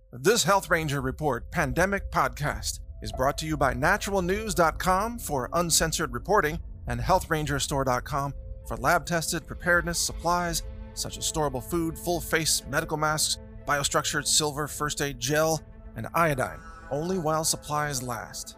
This Health Ranger Report Pandemic Podcast is brought to you by naturalnews.com for uncensored reporting and healthrangerstore.com for lab-tested preparedness supplies such as storable food, full-face medical masks, biostructured silver first aid gel, and iodine, only while supplies last.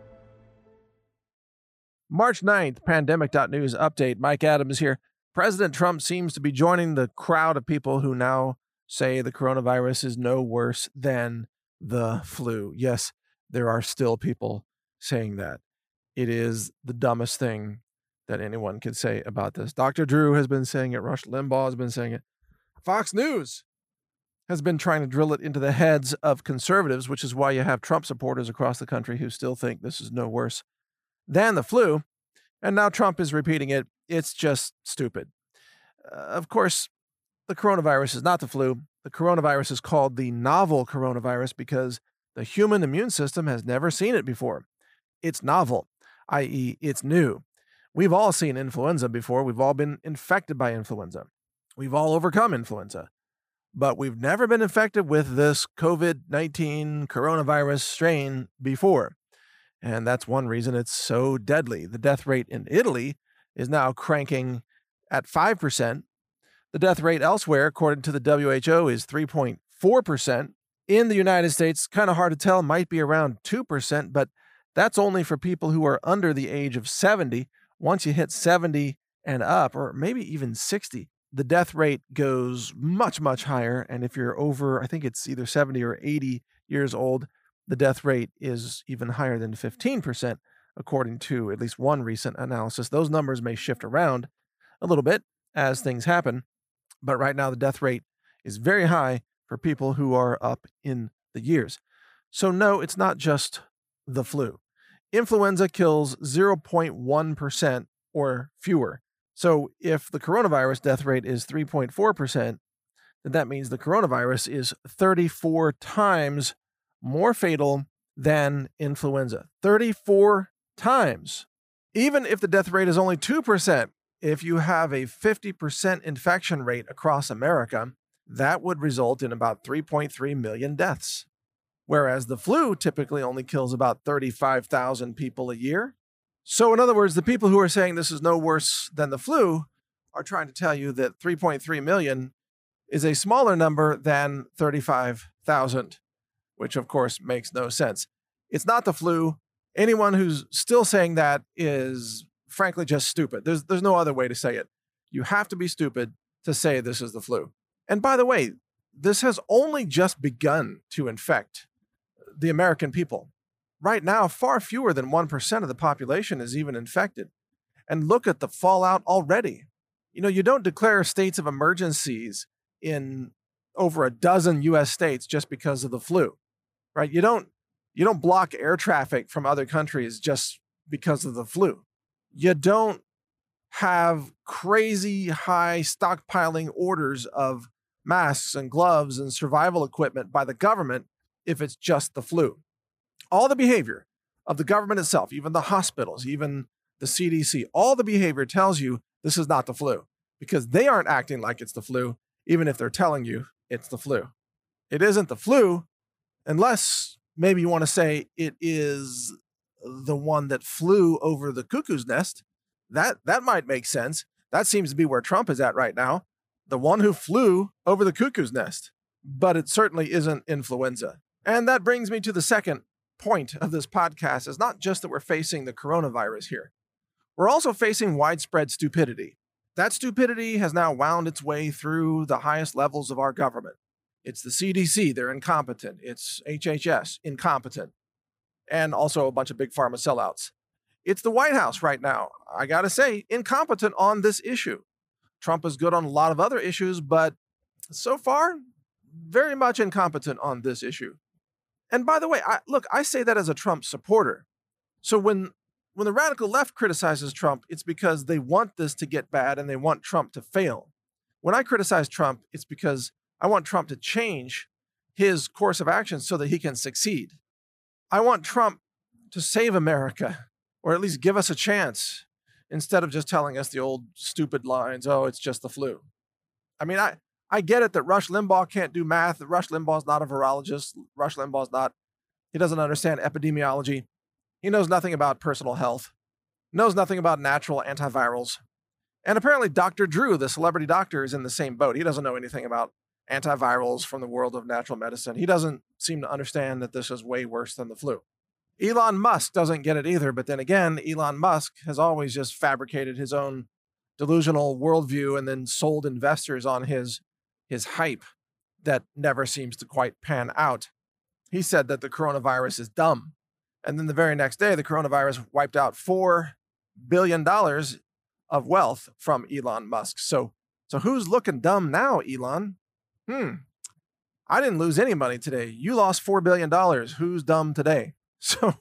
March 9th, pandemic.news update. Mike Adams here. President Trump seems to be joining the crowd of people who now say the coronavirus is no worse than the flu. Yes, there are still people saying that. It is the dumbest thing that anyone could say about this. Dr. Drew has been saying it. Rush Limbaugh has been saying it. Fox News has been trying to drill it into the heads of conservatives, which is why you have Trump supporters across the country who still think this is no worse than the flu. And now Trump is repeating it. It's just stupid. Of course, the coronavirus is not the flu. The coronavirus is called the novel coronavirus because the human immune system has never seen it before. It's novel, i.e., it's new. We've all seen influenza before. We've all been infected by influenza. We've all overcome influenza. But we've never been infected with this COVID-19 coronavirus strain before. And that's one reason it's so deadly. The death rate in Italy is now cranking at 5%. The death rate elsewhere, according to the WHO, is 3.4%. In the United States, kind of hard to tell, might be around 2%, but that's only for people who are under the age of 70. Once you hit 70 and up, or maybe even 60, the death rate goes much, much higher. And if you're over, I think it's either 70 or 80 years old, the death rate is even higher than 15%, according to at least one recent analysis. Those numbers may shift around a little bit as things happen. But right now, the death rate is very high for people who are up in the years. So no, it's not just the flu. Influenza kills 0.1% or fewer. So if the coronavirus death rate is 3.4%, then that means the coronavirus is 34 times more fatal than influenza. 34 times. Even if the death rate is only 2%, if you have a 50% infection rate across America, that would result in about 3.3 million deaths. Whereas the flu typically only kills about 35,000 people a year. So in other words, the people who are saying this is no worse than the flu are trying to tell you that 3.3 million is a smaller number than 35,000, which of course makes no sense. It's not the flu. Anyone who's still saying that is frankly just stupid. There's no other way to say it. You have to be stupid to say this is the flu. And by the way, this has only just begun to infect the American people. Right now, far fewer than 1% of the population is even infected. And look at the fallout already. You know, you don't declare states of emergencies in over a dozen US states just because of the flu, right? You don't block air traffic from other countries just because of the flu. You don't have crazy high stockpiling orders of masks and gloves and survival equipment by the government if it's just the flu. All the behavior of the government itself, even the hospitals, even the CDC, all the behavior tells you this is not the flu because they aren't acting like it's the flu, even if they're telling you it's the flu. It isn't the flu unless maybe you want to say it is the one that flew over the cuckoo's nest. That might make sense. That seems to be where Trump is at right now. The one who flew over the cuckoo's nest. But it certainly isn't influenza. And that brings me to the second point of this podcast is not just that we're facing the coronavirus here. We're also facing widespread stupidity. That stupidity has now wound its way through the highest levels of our government. It's the CDC, they're incompetent. It's HHS, incompetent. And also a bunch of big pharma sellouts. It's the White House right now, I gotta say, incompetent on this issue. Trump is good on a lot of other issues, but so far, very much incompetent on this issue. And by the way, I say that as a Trump supporter. So when the radical left criticizes Trump, it's because they want this to get bad and they want Trump to fail. When I criticize Trump, it's because I want Trump to change his course of action so that he can succeed. I want Trump to save America, or at least give us a chance, instead of just telling us the old stupid lines, oh, it's just the flu. I mean, I get it that Rush Limbaugh can't do math. That Rush Limbaugh's not a virologist. He doesn't understand epidemiology. He knows nothing about personal health, knows nothing about natural antivirals. And apparently Dr. Drew, the celebrity doctor, is in the same boat. He doesn't know anything about antivirals from the world of natural medicine. He doesn't seem to understand that this is way worse than the flu. Elon Musk doesn't get it either. But then again, Elon Musk has always just fabricated his own delusional worldview and then sold investors on his hype that never seems to quite pan out. He said that the coronavirus is dumb. And then the very next day, the coronavirus wiped out $4 billion of wealth from Elon Musk. So who's looking dumb now, Elon? I didn't lose any money today. You lost $4 billion. Who's dumb today? So,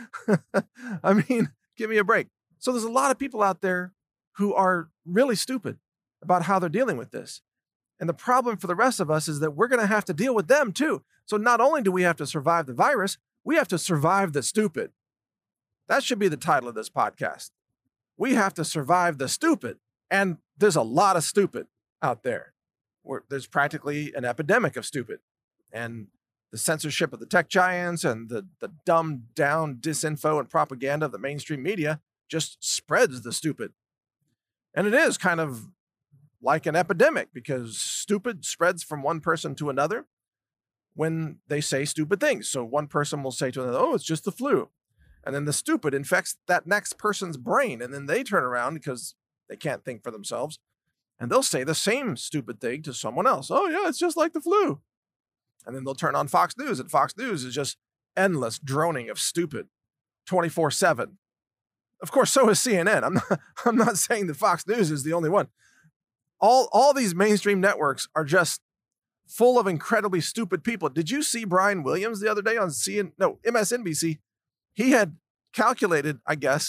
I mean, give me a break. So there's a lot of people out there who are really stupid about how they're dealing with this. And the problem for the rest of us is that we're going to have to deal with them too. So not only do we have to survive the virus, we have to survive the stupid. That should be the title of this podcast. We have to survive the stupid. And there's a lot of stupid out there. There's practically an epidemic of stupid. And the censorship of the tech giants and the dumbed down disinfo and propaganda of the mainstream media just spreads the stupid. And it is kind of like an epidemic because stupid spreads from one person to another when they say stupid things. So one person will say to another, oh, it's just the flu. And then the stupid infects that next person's brain. And then they turn around because they can't think for themselves. And they'll say the same stupid thing to someone else. Oh, yeah, it's just like the flu. And then they'll turn on Fox News. And Fox News is just endless droning of stupid 24/7. Of course, so is CNN. I'm not saying that Fox News is the only one. All these mainstream networks are just full of incredibly stupid people. Did you see Brian Williams the other day on MSNBC? He had calculated,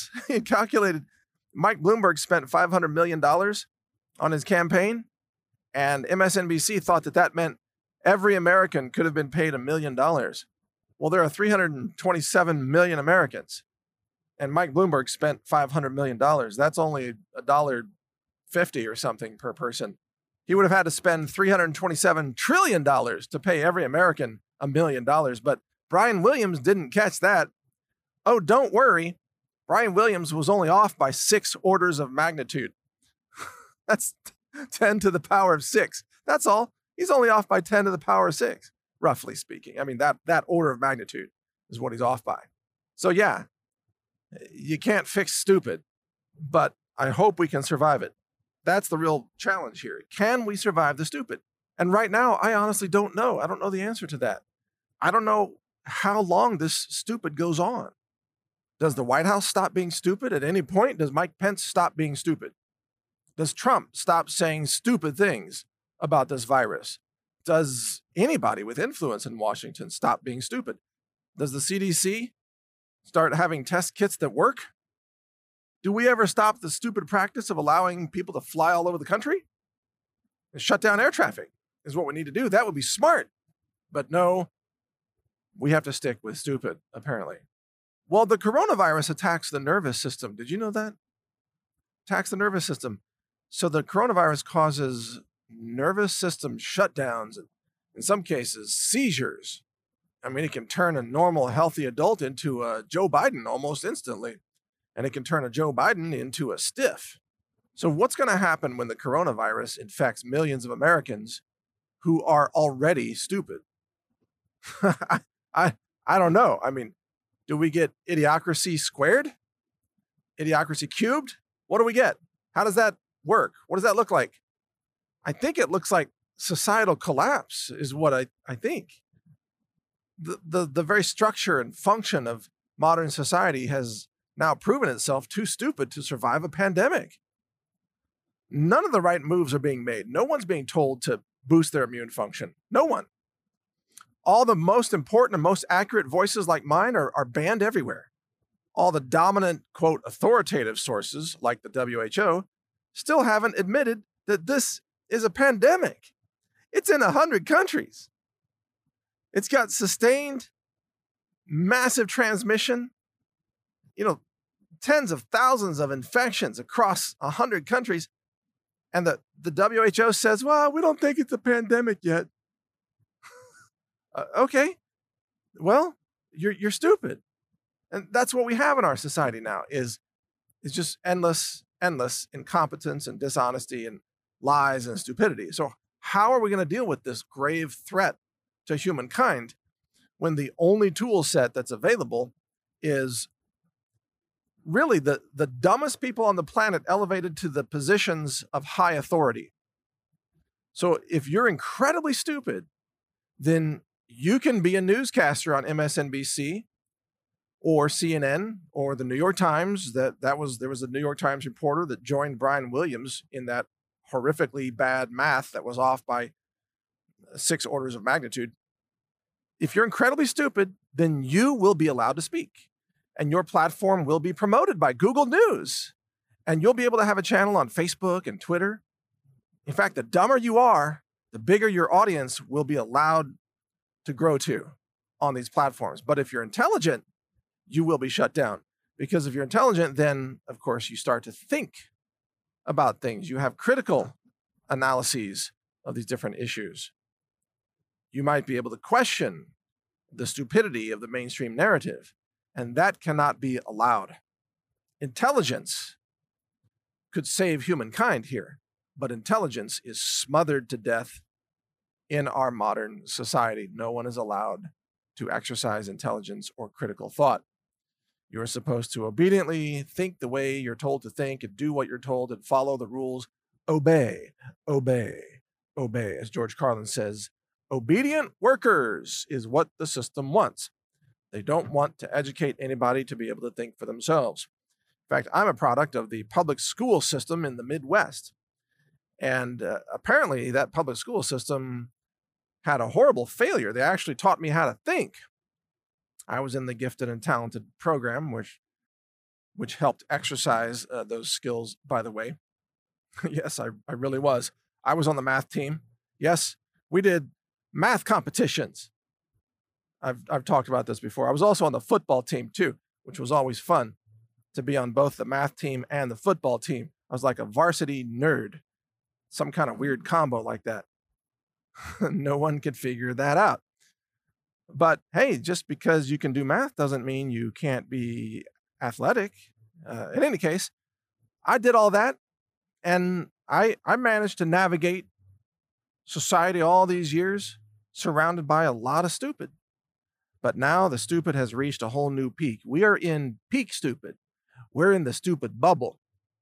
Mike Bloomberg spent $500 million on his campaign, and MSNBC thought that meant every American could have been paid $1 million. Well, there are 327 million Americans, and Mike Bloomberg spent $500 million. That's only $1.50 or something per person. He would have had to spend $327 trillion to pay every American $1 million. But Brian Williams didn't catch that. Oh, don't worry. Brian Williams was only off by 6 orders of magnitude. That's 10 to the power of 6. That's all. He's only off by 10 to the power of 6, roughly speaking. I mean, that order of magnitude is what he's off by. So yeah, you can't fix stupid, but I hope we can survive it. That's the real challenge here. Can we survive the stupid? And right now, I honestly don't know. I don't know the answer to that. I don't know how long this stupid goes on. Does the White House stop being stupid at any point? Does Mike Pence stop being stupid? Does Trump stop saying stupid things about this virus? Does anybody with influence in Washington stop being stupid? Does the CDC start having test kits that work? Do we ever stop the stupid practice of allowing people to fly all over the country? And shut down air traffic is what we need to do. That would be smart. But no, we have to stick with stupid, apparently. Well, the coronavirus attacks the nervous system. Did you know that? Attacks the nervous system. So the coronavirus causes nervous system shutdowns, and in some cases, seizures. I mean, it can turn a normal, healthy adult into a Joe Biden almost instantly. And it can turn a Joe Biden into a stiff. So what's going to happen when the coronavirus infects millions of Americans who are already stupid? I don't know. I mean, do we get idiocracy squared? Idiocracy cubed? What do we get? How does that work? What does that look like? I think it looks like societal collapse is what I think. The very structure and function of modern society has now proven itself too stupid to survive a pandemic. None of the right moves are being made. No one's being told to boost their immune function. No one. All the most important and most accurate voices like mine are banned everywhere. All the dominant, quote, authoritative sources like the WHO still haven't admitted that this is a pandemic. It's in 100 countries. It's got sustained, massive transmission, tens of thousands of infections across 100 countries. And the WHO says, well, we don't think it's a pandemic yet. Okay, well, you're stupid. And that's what we have in our society now is just endless incompetence and dishonesty and lies and stupidity. So how are we going to deal with this grave threat to humankind when the only tool set that's available is really the dumbest people on the planet elevated to the positions of high authority? So if you're incredibly stupid, then you can be a newscaster on MSNBC or CNN or the New York Times. There was a New York Times reporter that joined Brian Williams in that horrifically bad math that was off by 6 orders of magnitude. If you're incredibly stupid, then you will be allowed to speak, and your platform will be promoted by Google News, and you'll be able to have a channel on Facebook and Twitter. In fact, the dumber you are, the bigger your audience will be allowed to grow to on these platforms. But if you're intelligent, you will be shut down, because if you're intelligent, then of course you start to think about things. You have critical analyses of these different issues. You might be able to question the stupidity of the mainstream narrative, and that cannot be allowed. Intelligence could save humankind here, but intelligence is smothered to death in our modern society. No one is allowed to exercise intelligence or critical thought. You're supposed to obediently think the way you're told to think and do what you're told and follow the rules. Obey, obey, obey. As George Carlin says, obedient workers is what the system wants. They don't want to educate anybody to be able to think for themselves. In fact, I'm a product of the public school system in the Midwest. And apparently that public school system had a horrible failure. They actually taught me how to think. I was in the gifted and talented program, which helped exercise those skills, by the way. Yes, I really was. I was on the math team. Yes, we did math competitions. I've talked about this before. I was also on the football team too, which was always fun to be on both the math team and the football team. I was like a varsity nerd, some kind of weird combo like that. No one could figure that out. But hey, just because you can do math doesn't mean you can't be athletic. In any case, I did all that, and I managed to navigate society all these years surrounded by a lot of stupid. But now the stupid has reached a whole new peak. We are in peak stupid. We're in the stupid bubble.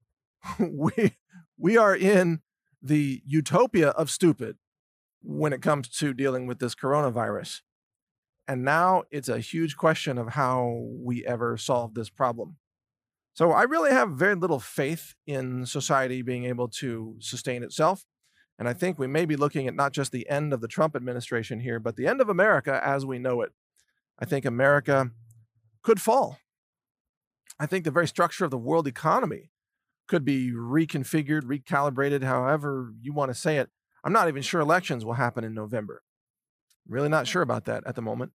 We are in the utopia of stupid when it comes to dealing with this coronavirus. And now it's a huge question of how we ever solve this problem. So I really have very little faith in society being able to sustain itself. And I think we may be looking at not just the end of the Trump administration here, but the end of America as we know it. I think America could fall. I think the very structure of the world economy could be reconfigured, recalibrated, however you want to say it. I'm not even sure elections will happen in November. Really not sure about that at the moment.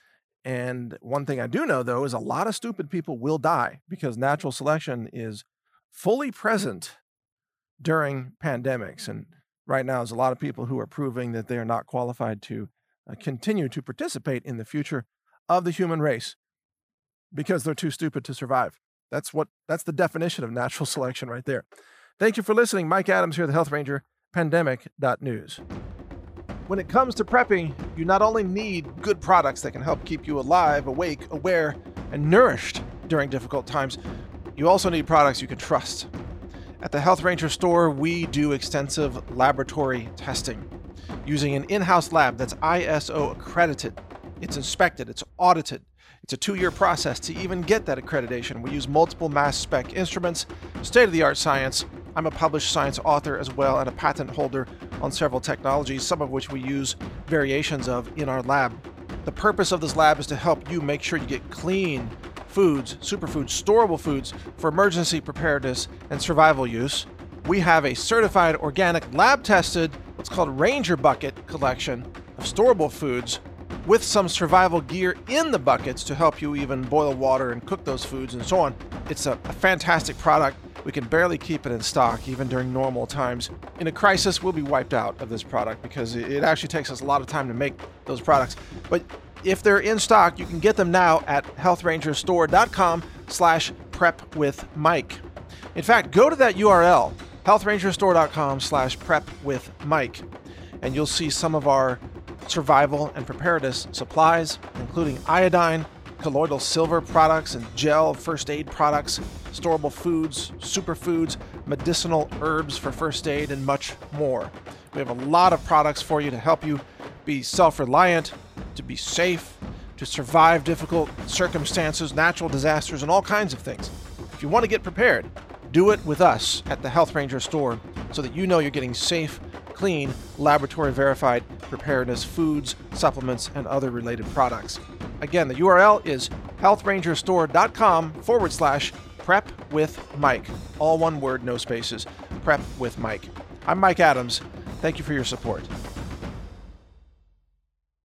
And one thing I do know, though, is a lot of stupid people will die because natural selection is fully present during pandemics. And right now, there's a lot of people who are proving that they are not qualified to continue to participate in the future of the human race because they're too stupid to survive. That's the definition of natural selection right there. Thank you for listening. Mike Adams here, the Health Ranger, pandemic.news. When it comes to prepping, you not only need good products that can help keep you alive, awake, aware, and nourished during difficult times, you also need products you can trust. At the Health Ranger store, we do extensive laboratory testing using an in-house lab that's ISO accredited. It's inspected, it's audited. It's a 2-year process to even get that accreditation. We use multiple mass spec instruments, state-of-the-art science. I'm a published science author as well and a patent holder on several technologies, some of which we use variations of in our lab. The purpose of this lab is to help you make sure you get clean foods, superfoods, storable foods for emergency preparedness and survival use. We have a certified organic lab-tested, what's called Ranger Bucket collection of storable foods with some survival gear in the buckets to help you even boil water and cook those foods and so on. It's a fantastic product. We can barely keep it in stock, even during normal times. In a crisis, we'll be wiped out of this product because it actually takes us a lot of time to make those products. But if they're in stock, you can get them now at healthrangerstore.com/prepwithmike. In fact, go to that URL, healthrangerstore.com/prepwithmike, and you'll see some of our survival and preparedness supplies, including iodine, colloidal silver products and gel first aid products, storable foods, superfoods, medicinal herbs for first aid, and much more. We have a lot of products for you to help you be self-reliant, to be safe, to survive difficult circumstances, natural disasters, and all kinds of things. If you want to get prepared, do it with us at the Health Ranger store so that you know you're getting safe, clean, laboratory-verified preparedness foods, supplements, and other related products. Again, the URL is healthrangerstore.com/prepwithmike. All one word, no spaces. Prep with Mike. I'm Mike Adams. Thank you for your support.